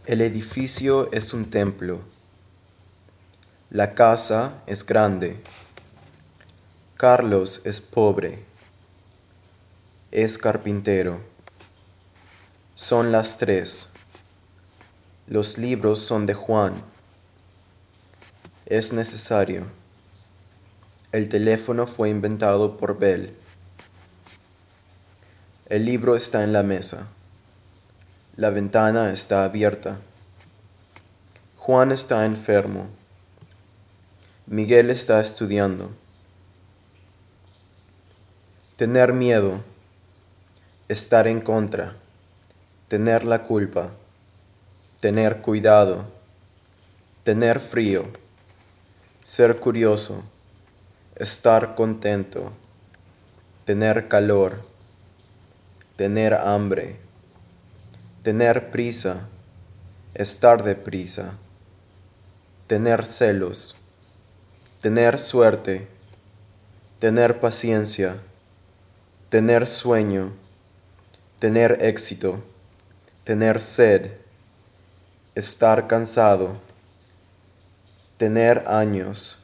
El edificio es un templo. La casa es grande. Carlos es pobre. Es carpintero. Son las 3. Los libros son de Juan. Es necesario. El teléfono fue inventado por Bell. El libro está en la mesa. La ventana está abierta. Juan está enfermo. Miguel está estudiando. Tener miedo. Estar en contra. Tener la culpa. Tener cuidado. Tener frío. Ser curioso. Estar contento. Tener calor. Tener hambre. Tener prisa. Estar deprisa. Tener celos. Tener suerte. Tener paciencia. Tener sueño. Tener éxito. Tener sed. Estar cansado. Tener años.